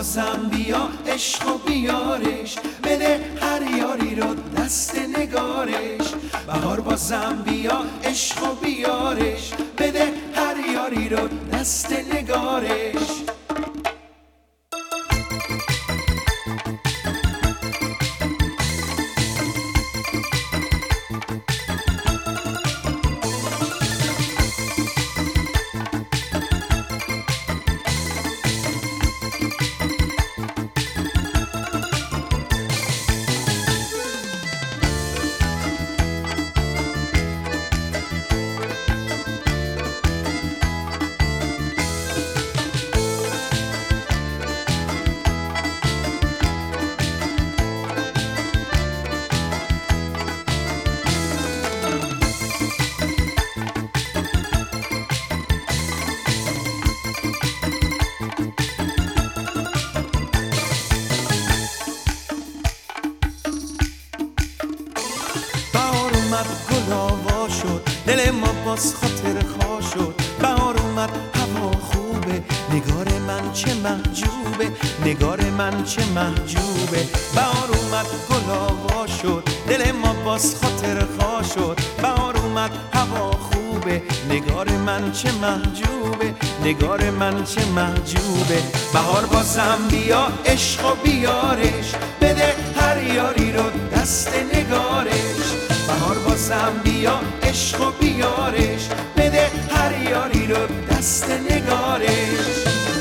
بازم بیا عشق و بیارش، بده هر یاری رو دست نگارش. بهار بازم بیا عشق و بیارش، بده هر یاری رو دست نگارش. گل آوا شد، دل ما باز خاطر خوا شد. بهار اومد هوا خوبه، نگار من چه محجوبه، نگار من چه محجوبه. بهار اومد گل آوا شد، دل ما باز خاطر خوا شد. بهار اومد هوا خوبه، نگار من چه محجوبه، نگار من چه محجوبه. بهار بازم بیا عشق و بیارش، بده هر یاری رو دست نگارش. بهار بازم بیا عشق و بیارش، بده هر یاری رو دست نگارش.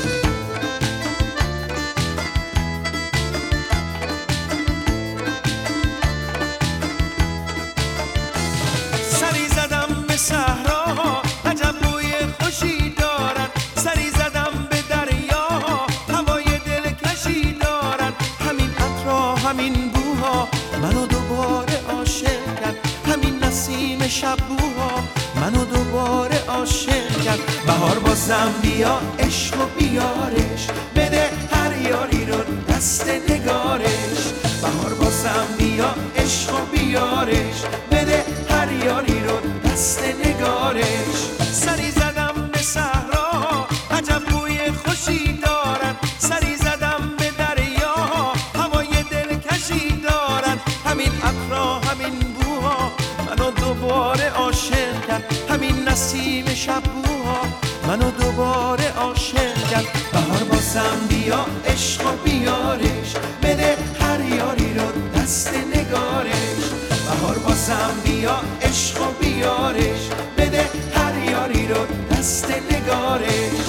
سری زدم به صحراها، عجب بوی خوشی دارن. سری زدم به دریاها، هوای دلکشی دارن. همین عطرها همین بوها منو دوباره عاشق کرد. همین نسیم شبوها منو دوباره عاشق کرد. بهار بازم بیا عشق و بیارش، بده هر یاری رو دست نگارش. بهار بازم بیا عشق و بیارش، بده هر یاری رو دست نگارش. سری زدم به صحرا، عجب بوی خوشی دارن. سری زدم به دریا، هوای دلکشی دارن. همین عطرها همین بوها منو دوباره عاشق کرد. همین نسیم شبوها منو دوباره عاشق کرد. بهار بازم بیا عشق و بیارش، بده هر یاری رو دست نگارش. بهار بازم بیا عشق و بیارش، بده هر یاری رو دست نگارش.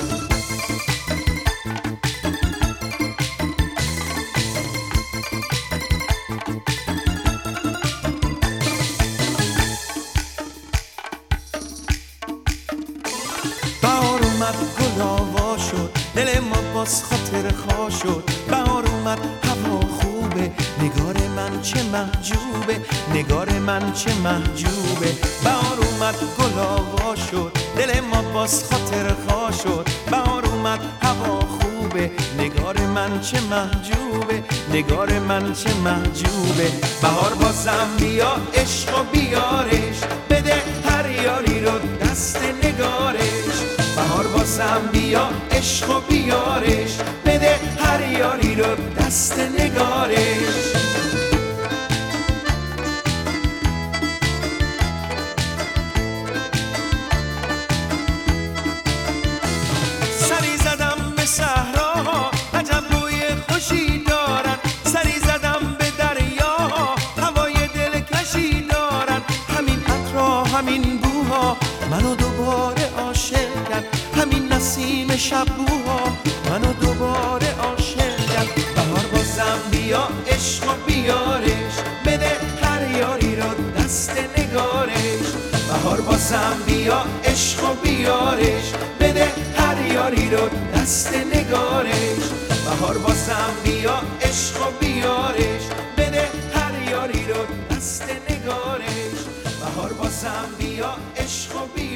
بهار اومد گل آوا شد، دل ما باز خاطر خوا شد. بهار اومد هوا خوبه، نگار من چه محجوبه، نگار من چه محجوبه. بهار اومد گل آوا شد، دل ما باز خاطر خوا شد. بهار اومد هوا خوبه، نگار من چه محجوبه، نگار من چه محجوبه. بهار بازم بیا عشق و بیارش، بده هر یاری رو دست نگارش. بهار بازم بیا عشق و بیارش، بده هر یاری رو دست نگارش. سری زدم به صحراها، عجب بوی خوشی دارن. سری زدم به دریا، هوای دلکشی دارن. همین عطرها همین بوها منو دوباره عاشق کرد. همین نسیم شبوها منو دوباره عاشق کرد. بهار بازم بیا عشق و بیارش، بده هر یاری رو دست نگارش. بهار بازم بیا عشق و بیارش، بده هر یاری رو دست نگارش. بهار بازم بیا عشق و بیارش، بده هر یاری رو دست نگارش. بهار بازم بیا عشق و بیارش.